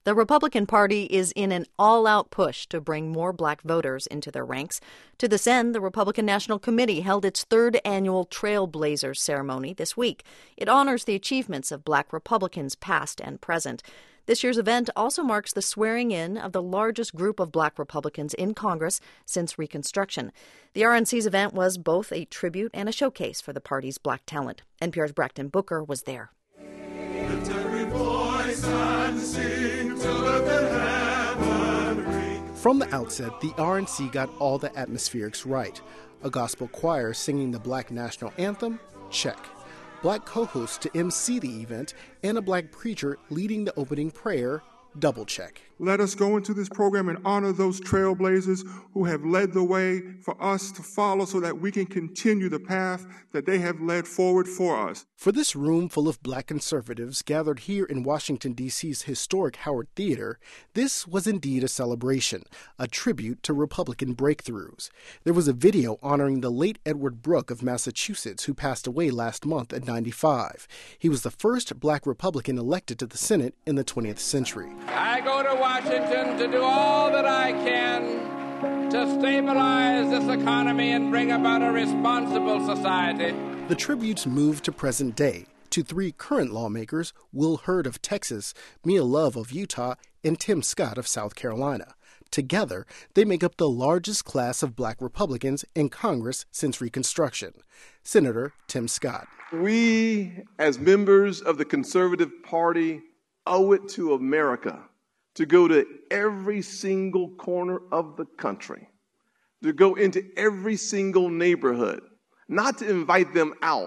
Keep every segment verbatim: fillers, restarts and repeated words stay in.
The Republican Party is in an all-out push to bring more black voters into their ranks. To this end, the Republican National Committee held its third annual Trailblazers ceremony this week. It honors the achievements of black Republicans past and present. This year's event also marks the swearing-in of the largest group of black Republicans in Congress since Reconstruction. The R N C's event was both a tribute and a showcase for the party's black talent. N P R's Braxton Booker was there. Lift every voice and sing till earth and heaven ring. From the outset, the R N C got all the atmospherics right. A gospel choir singing the Black National Anthem? Check. Black co-hosts to M C the event, and a black preacher leading the opening prayer? Double check. Let us go into this program and honor those trailblazers who have led the way for us to follow so that we can continue the path that they have led forward for us. For this room full of black conservatives gathered here in Washington, D C's historic Howard Theater, this was indeed a celebration, a tribute to Republican breakthroughs. There was a video honoring the late Edward Brooke of Massachusetts, who passed away last month at ninety-five. He was the first black Republican elected to the Senate in the twentieth century. I go to Washington to do all that I can to stabilize this economy and bring about a responsible society. The tributes moved to present day, to three current lawmakers, Will Hurd of Texas, Mia Love of Utah, and Tim Scott of South Carolina. Together, they make up the largest class of black Republicans in Congress since Reconstruction. Senator Tim Scott. We, as members of the Conservative Party, owe it to America to go to every single corner of the country, to go into every single neighborhood, not to invite them out,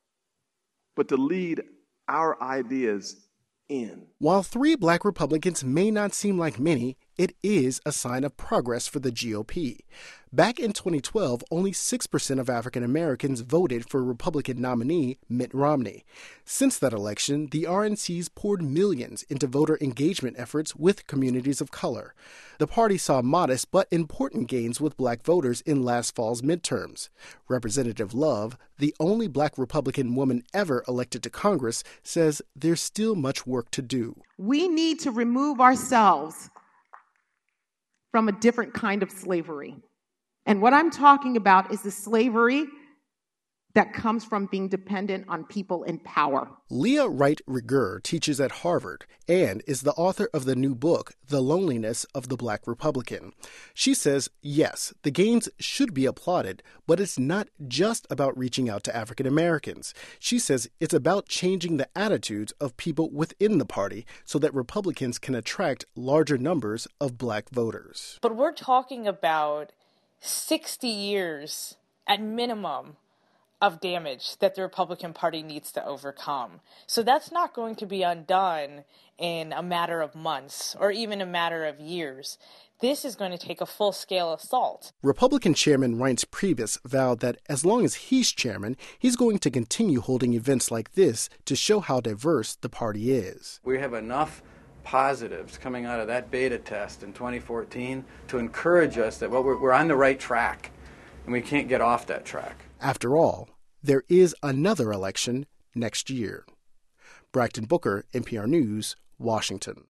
but to lead our ideas in. While three black Republicans may not seem like many, it is a sign of progress for the G O P. Back in twenty twelve, only six percent of African Americans voted for Republican nominee Mitt Romney. Since that election, the R N C's poured millions into voter engagement efforts with communities of color. The party saw modest but important gains with black voters in last fall's midterms. Representative Love, the only black Republican woman ever elected to Congress, says there's still much work to do. We need to remove ourselves from a different kind of slavery. And what I'm talking about is the slavery that comes from being dependent on people in power. Leah Wright Rigueur teaches at Harvard and is the author of the new book, The Loneliness of the Black Republican. She says, yes, the gains should be applauded, but it's not just about reaching out to African Americans. She says it's about changing the attitudes of people within the party so that Republicans can attract larger numbers of black voters. But we're talking about sixty years at minimum of damage that the Republican Party needs to overcome. So that's not going to be undone in a matter of months or even a matter of years. This is going to take a full-scale assault. Republican Chairman Reince Priebus vowed that as long as he's chairman, he's going to continue holding events like this to show how diverse the party is. We have enough positives coming out of that beta test in twenty fourteen to encourage us that well, we're, we're on the right track and we can't get off that track. After all, there is another election next year. Braxton Booker, N P R News, Washington.